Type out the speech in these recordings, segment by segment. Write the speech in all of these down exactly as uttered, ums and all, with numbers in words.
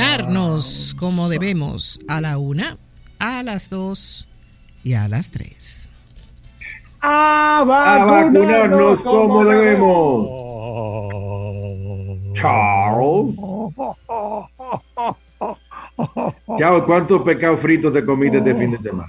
vacunarnos como debemos a la una, a las dos y a las tres. A vacunarnos, a vacunarnos como, como debemos. Charles. Chao, ¿cuántos pecados fritos te comiste este fin de semana?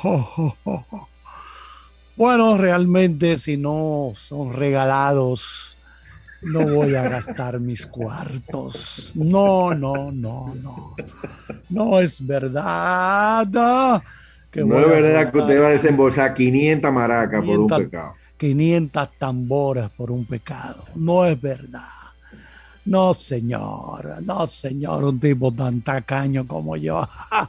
Bueno, realmente si no son regalados, no voy a gastar mis cuartos. No, no, no, no. No es verdad. Que no es verdad que usted va a desembolsar quinientas maracas por un pecado. quinientas tamboras por un pecado. No es verdad. No, señor. No, señor. Un tipo tan tacaño como yo.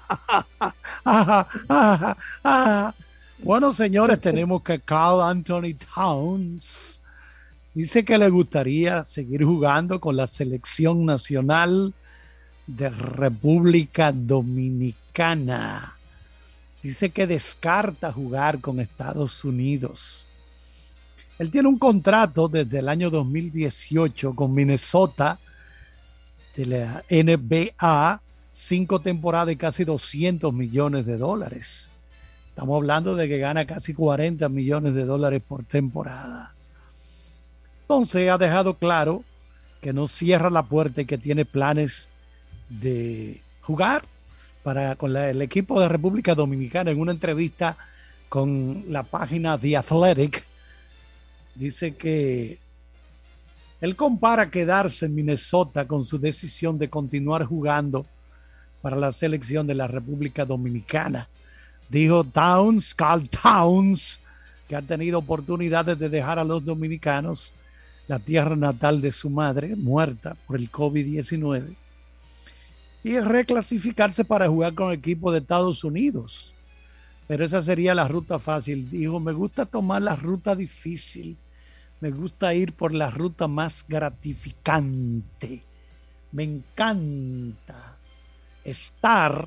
Bueno, señores, tenemos que Karl Anthony Towns dice que le gustaría seguir jugando con la selección nacional de República Dominicana. Dice que descarta jugar con Estados Unidos. Él tiene un contrato desde el año dos mil dieciocho con Minnesota de la N B A, cinco temporadas y casi doscientos millones de dólares. Estamos hablando de que gana casi cuarenta millones de dólares por temporada. Entonces ha dejado claro que no cierra la puerta y que tiene planes de jugar para, con la, el equipo de República Dominicana. En una entrevista con la página The Athletic, dice que él compara quedarse en Minnesota con su decisión de continuar jugando para la selección de la República Dominicana. Dijo Towns, Karl Towns, que ha tenido oportunidades de dejar a los dominicanos la tierra natal de su madre, muerta por el COVID diecinueve, y reclasificarse para jugar con el equipo de Estados Unidos. Pero esa sería la ruta fácil. Dijo, me gusta tomar la ruta difícil. Me gusta ir por la ruta más gratificante. Me encanta estar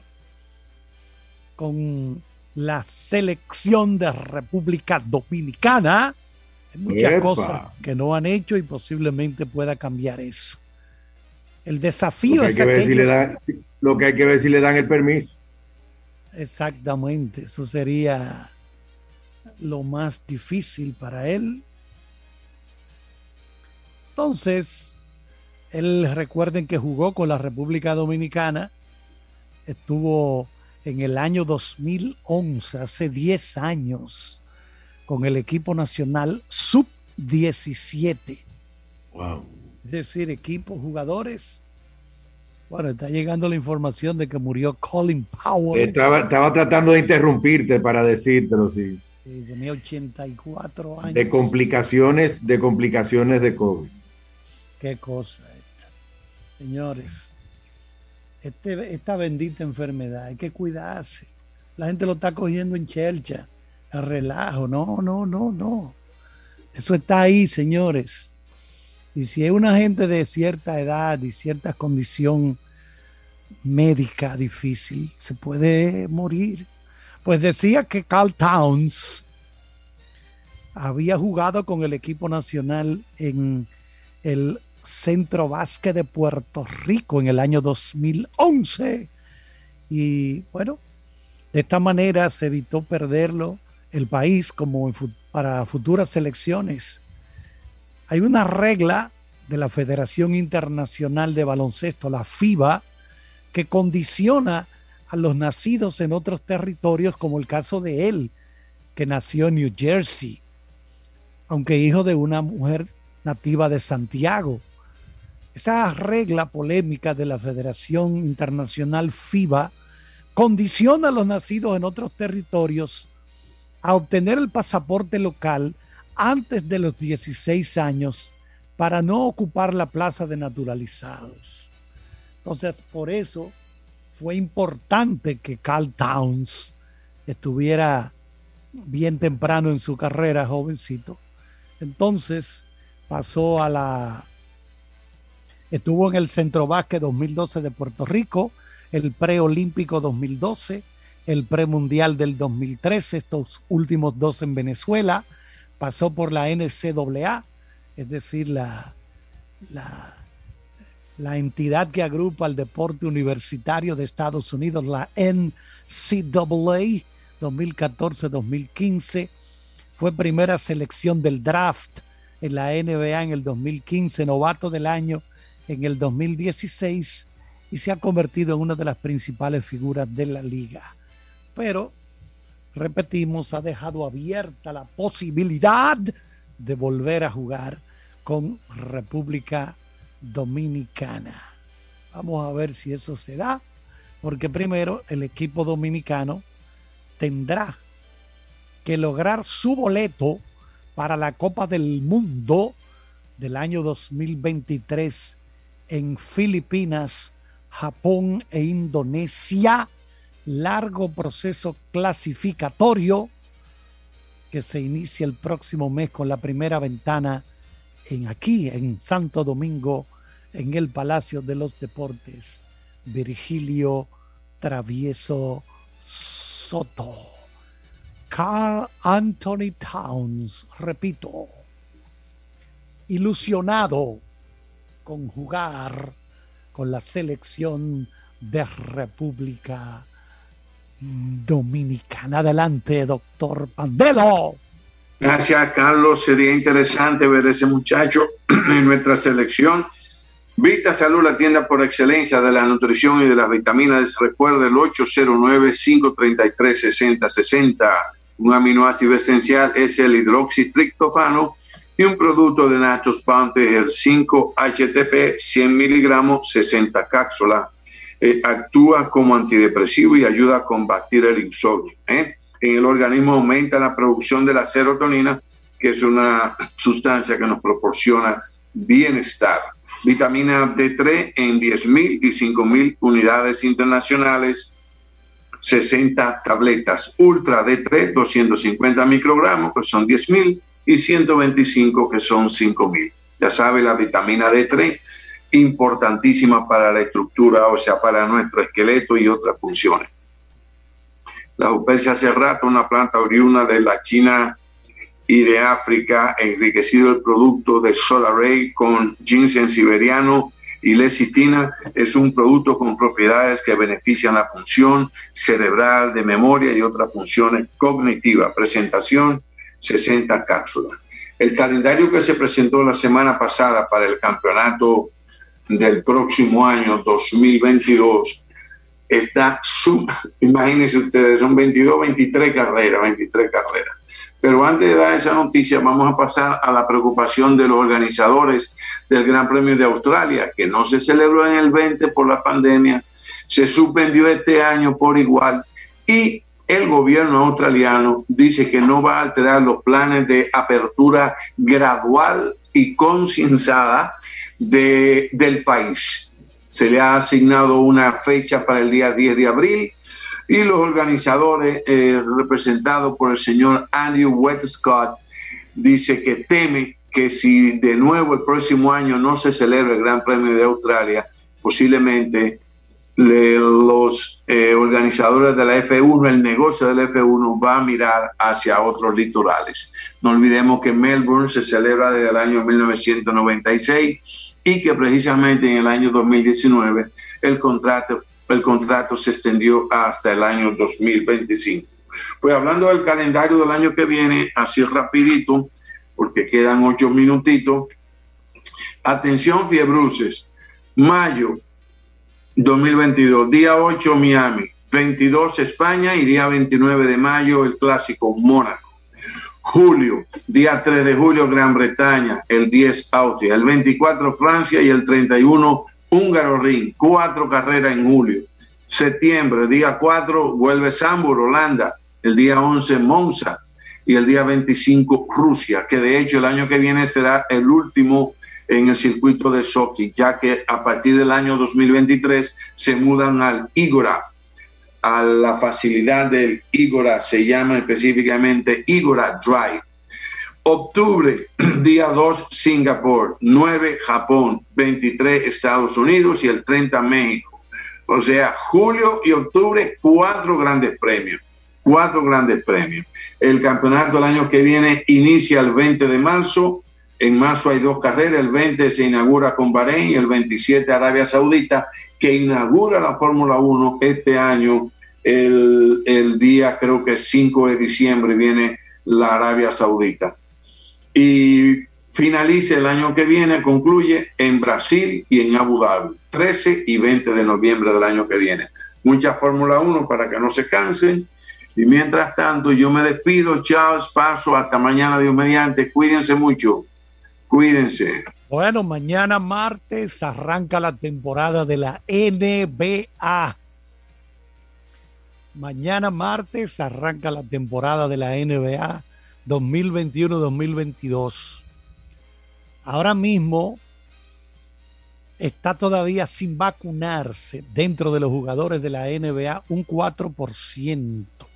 con la selección de República Dominicana. Hay muchas Epa. cosas que no han hecho y posiblemente pueda cambiar eso. El desafío lo que es hay que ver aquello... si le dan, lo que hay que ver si le dan el permiso. Exactamente, eso sería lo más difícil para él. Entonces, él, recuerden que jugó con la República Dominicana, estuvo en el año dos mil once, hace diez años, con el equipo nacional sub diecisiete. Wow. Es decir, equipos, jugadores. Bueno, está llegando la información de que murió Colin Powell. Estaba, estaba tratando de interrumpirte para decírtelo, sí. Sí, tenía ochenta y cuatro años. De complicaciones, de complicaciones de COVID. Qué cosa esta. Señores, este, esta bendita enfermedad, hay que cuidarse. La gente lo está cogiendo en chelcha, a relajo. No, no, no, no. Eso está ahí, señores. Y si hay una gente de cierta edad y cierta condición médica difícil, se puede morir. Pues decía que Karl Towns había jugado con el equipo nacional en el Centro Básquet de Puerto Rico en el año dos mil once. Y bueno, de esta manera se evitó perderlo el país como para futuras selecciones. Hay una regla de la Federación Internacional de Baloncesto, la FIBA, que condiciona a los nacidos en otros territorios, como el caso de él, que nació en New Jersey, aunque hijo de una mujer nativa de Santiago. Esa regla polémica de la Federación Internacional FIBA condiciona a los nacidos en otros territorios a obtener el pasaporte local antes de los dieciséis años para no ocupar la plaza de naturalizados. Entonces, por eso fue importante que Karl Towns estuviera bien temprano en su carrera, jovencito. Entonces, pasó a la... Estuvo en el Centro Básquet dos mil doce de Puerto Rico, el Preolímpico dos mil doce, el Premundial del dos mil trece, estos últimos dos en Venezuela. Pasó por la N C A A, es decir, la, la la entidad que agrupa el deporte universitario de Estados Unidos, la N C A A, dos mil catorce dos mil quince. Fue primera selección del draft en la N B A en el dos mil quince, novato del año en el dos mil dieciséis y se ha convertido en una de las principales figuras de la liga. Pero, repetimos, ha dejado abierta la posibilidad de volver a jugar con República Dominicana. Vamos a ver si eso se da, porque primero el equipo dominicano tendrá que lograr su boleto para la Copa del Mundo del año dos mil veintitrés en Filipinas, Japón e Indonesia. Largo proceso clasificatorio que se inicia el próximo mes con la primera ventana en aquí, en Santo Domingo, en el Palacio de los Deportes. Virgilio Travieso Soto. Karl Anthony Towns, repito, ilusionado con jugar con la selección de República Dominicana. Adelante, doctor Pandelo. Gracias, Carlos. Sería interesante ver ese muchacho en nuestra selección. Vita Salud, la tienda por excelencia de la nutrición y de las vitaminas. Recuerda el ocho cero nueve, cinco tres tres, seis cero seis cero. Un aminoácido esencial es el hidroxitriptofano y un producto de Nachos Bounty, el cinco H T P, cien miligramos, sesenta cápsulas. Eh, actúa como antidepresivo y ayuda a combatir el insomnio. ¿eh? En el organismo aumenta la producción de la serotonina, que es una sustancia que nos proporciona bienestar. Vitamina D tres en diez mil y cinco mil unidades internacionales, sesenta tabletas. Ultra D tres, doscientos cincuenta microgramos, que son diez mil, y ciento veinticinco, que son cinco mil. Ya sabe, la vitamina D tres, importantísima para la estructura, o sea, para nuestro esqueleto y otras funciones. La Eupersia serrata, una planta oriunda de la China y de África, enriquecido el producto de Solaray con ginseng siberiano y lecitina, es un producto con propiedades que benefician la función cerebral, de memoria y otras funciones cognitivas. Presentación, sesenta cápsulas. El calendario que se presentó la semana pasada para el campeonato del próximo año dos mil veintidós está sub, imagínense ustedes, son veintidós, veintitrés carreras, veintitrés carreras. Pero antes de dar esa noticia, vamos a pasar a la preocupación de los organizadores del Gran Premio de Australia, que no se celebró en el veinte por la pandemia, se suspendió este año por igual, y el gobierno australiano dice que no va a alterar los planes de apertura gradual y concienzada de, del país. Se le ha asignado una fecha para el día diez de abril y los organizadores, eh, representados por el señor Andrew Westcott, dice que teme que si de nuevo el próximo año no se celebra el Gran Premio de Australia, posiblemente le, los eh, organizadores de la F uno, el negocio de la F uno va a mirar hacia otros litorales. No olvidemos que Melbourne se celebra desde el año mil novecientos noventa y seis y que precisamente en el año dos mil diecinueve el contrato, el contrato se extendió hasta el año dos mil veinticinco. Pues hablando del calendario del año que viene, así rapidito, porque quedan ocho minutitos. Atención, fiebruces. Mayo dos mil veintidós, día ocho Miami, veintidós España y día veintinueve de mayo el clásico Mónaco. Julio, día tres de julio Gran Bretaña, el diez Austria, el veinticuatro Francia y el treinta y uno Húngaro Ring, cuatro carreras en julio. Septiembre, día cuatro vuelve Zandvoort, Holanda, el día once Monza y el día veinticinco Rusia, que de hecho el año que viene será el último en el circuito de Sochi, ya que a partir del año dos mil veintitrés se mudan al Igora, a la facilidad del Igora, se llama específicamente Igora Drive. Octubre, día dos Singapur, nueve Japón, veintitrés Estados Unidos y el treinta México. O sea, julio y octubre, cuatro grandes premios. Cuatro grandes premios. El campeonato del año que viene inicia el veinte de marzo En marzo hay dos carreras, el veinte se inaugura con Bahrein y el veintisiete Arabia Saudita, que inaugura la Fórmula uno este año, el, el día creo que cinco de diciembre viene la Arabia Saudita. Y finaliza el año que viene, concluye en Brasil y en Abu Dhabi, trece y veinte de noviembre del año que viene. Mucha Fórmula uno para que no se cansen. Y mientras tanto, yo me despido. Chao, paso, hasta mañana, Dios mediante. Cuídense mucho. Cuídense. Bueno, mañana martes arranca la temporada de la N B A. Mañana martes arranca la temporada de la N B A dos mil veintiuno dos mil veintidós. Ahora mismo está todavía sin vacunarse dentro de los jugadores de la N B A un cuatro por ciento.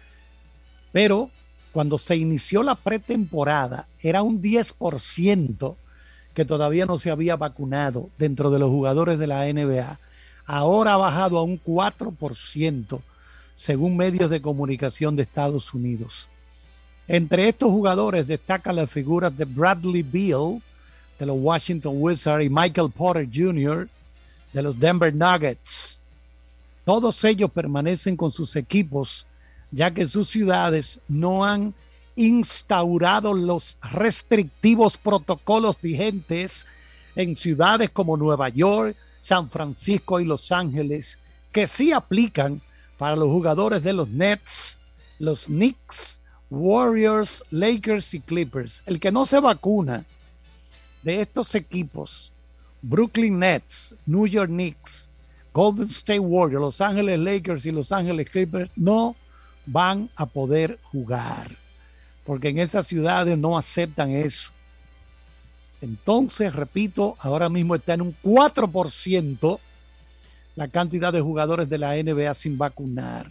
Pero cuando se inició la pretemporada era un diez por ciento que todavía no se había vacunado dentro de los jugadores de la N B A. Ahora ha bajado a un cuatro por ciento según medios de comunicación de Estados Unidos. Entre estos jugadores destacan las figuras de Bradley Beal de los Washington Wizards y Michael Porter junior de los Denver Nuggets. Todos ellos permanecen con sus equipos ya que sus ciudades no han instaurado los restrictivos protocolos vigentes en ciudades como Nueva York, San Francisco y Los Ángeles, que sí aplican para los jugadores de los Nets, los Knicks, Warriors, Lakers y Clippers. El que no se vacuna de estos equipos, Brooklyn Nets, New York Knicks, Golden State Warriors, Los Ángeles Lakers y Los Ángeles Clippers, no van a poder jugar, porque en esas ciudades no aceptan eso. Entonces, repito, ahora mismo está en un cuatro por ciento la cantidad de jugadores de la N B A sin vacunar.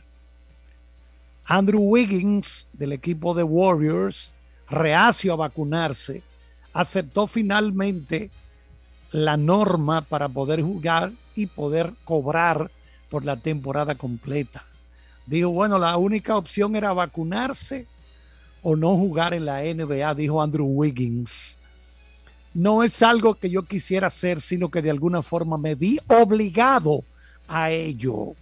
Andrew Wiggins, del equipo de Warriors, reacio a vacunarse, aceptó finalmente la norma para poder jugar y poder cobrar por la temporada completa. Dijo, bueno, la única opción era vacunarse o no jugar en la N B A, dijo Andrew Wiggins. No es algo que yo quisiera hacer, sino que de alguna forma me vi obligado a ello.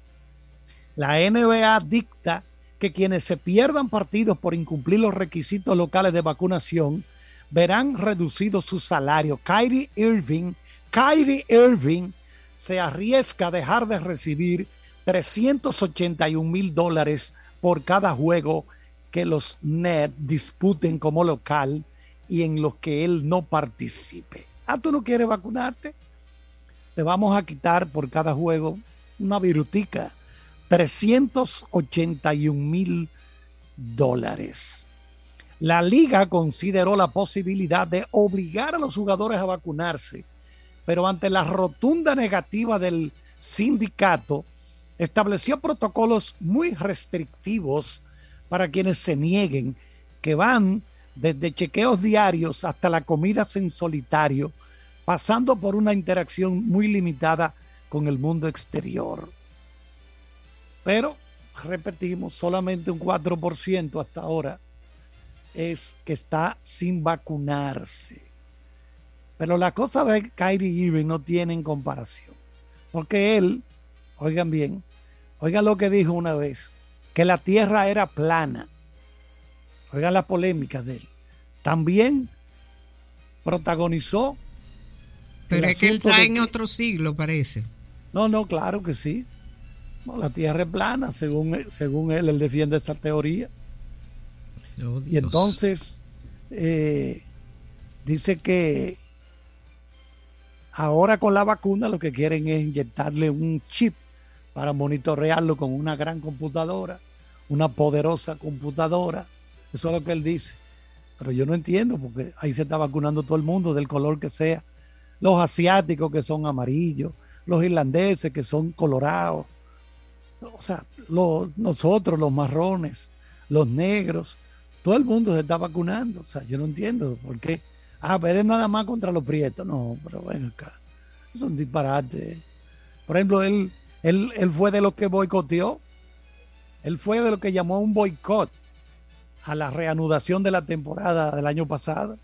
La N B A dicta que quienes se pierdan partidos por incumplir los requisitos locales de vacunación verán reducido su salario. Kyrie Irving, Kyrie Irving se arriesga a dejar de recibir trescientos ochenta y un mil dólares por cada juego que los Nets disputen como local y en los que él no participe. Ah, ¿tú no quieres vacunarte? Te vamos a quitar por cada juego una virutica, trescientos ochenta y un mil dólares. La liga consideró la posibilidad de obligar a los jugadores a vacunarse, pero ante la rotunda negativa del sindicato, estableció protocolos muy restrictivos para quienes se nieguen, que van desde chequeos diarios hasta la comida en solitario, pasando por una interacción muy limitada con el mundo exterior. Pero, repetimos, solamente un cuatro por ciento hasta ahora es que está sin vacunarse. Pero la cosa de Kyrie Irving no tienen comparación, porque él, oigan bien, oigan lo que dijo una vez, que la tierra era plana. Oigan la polémica de él. También protagonizó. Pero es que él está en otro siglo, parece. No, no, claro que sí. No, la tierra es plana, según, según él, él defiende esa teoría. Oh, y entonces eh, dice que ahora con la vacuna lo que quieren es inyectarle un chip para monitorearlo con una gran computadora, una poderosa computadora. Eso es lo que él dice. Pero yo no entiendo, porque ahí se está vacunando todo el mundo, del color que sea. Los asiáticos que son amarillos, los irlandeses que son colorados, o sea, los, nosotros los marrones, los negros, todo el mundo se está vacunando. O sea, yo no entiendo por qué. Ah, pero es nada más contra los prietos. No, pero ven acá. Es un disparate. Por ejemplo, él, él, él fue de los que boicoteó. Él fue de los que llamó un boicot a la reanudación de la temporada del año pasado.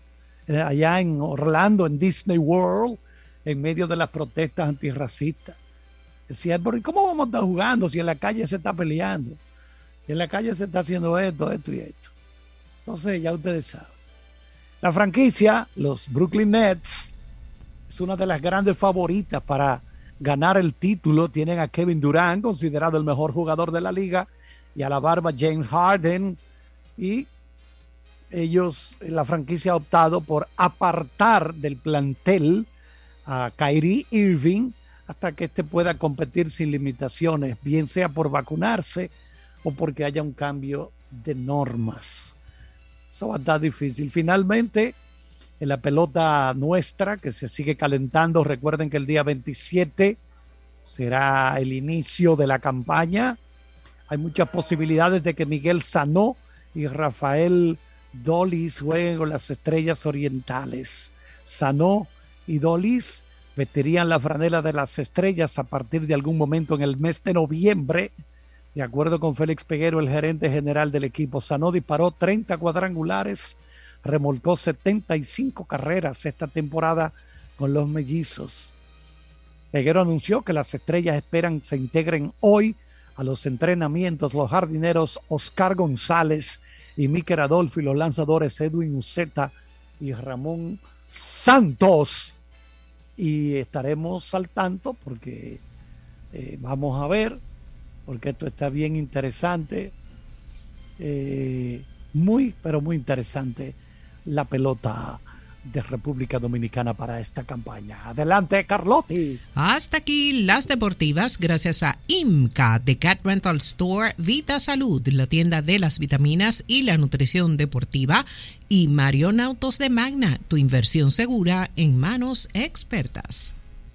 eh, allá en Orlando, en Disney World, en medio de las protestas antirracistas. Decía, pero ¿cómo vamos a estar jugando si en la calle se está peleando? Y en la calle se está haciendo esto, esto y esto. Entonces ya ustedes saben. La franquicia, los Brooklyn Nets, es una de las grandes favoritas para ganar el título. Tienen a Kevin Durant, considerado el mejor jugador de la liga, y a la barba James Harden. Y ellos, la franquicia ha optado por apartar del plantel a Kyrie Irving hasta que éste pueda competir sin limitaciones, bien sea por vacunarse o porque haya un cambio de normas. Eso va a estar difícil. Finalmente, en la pelota nuestra, que se sigue calentando, recuerden que el día veintisiete será el inicio de la campaña. Hay muchas posibilidades de que Miguel Sanó y Rafael Dolis jueguen con las Estrellas Orientales. Sanó y Dolis vestirían la franela de las Estrellas a partir de algún momento en el mes de noviembre. De acuerdo con Félix Peguero, el gerente general del equipo, Sanó disparó treinta cuadrangulares, remolcó setenta y cinco carreras esta temporada con los Mellizos. Peguero anunció que las Estrellas esperan se integren hoy a los entrenamientos los jardineros Oscar González y Mikel Adolfo y los lanzadores Edwin Uceta y Ramón Santos. Y estaremos al tanto porque eh, vamos a ver, porque esto está bien interesante, eh, muy, pero muy interesante la pelota de República Dominicana para esta campaña. Adelante, Carlotti. Hasta aquí las deportivas, gracias a IMCA de Cat Rental Store, Vita Salud, la tienda de las vitaminas y la nutrición deportiva, y Marion Autos de Magna, tu inversión segura en manos expertas.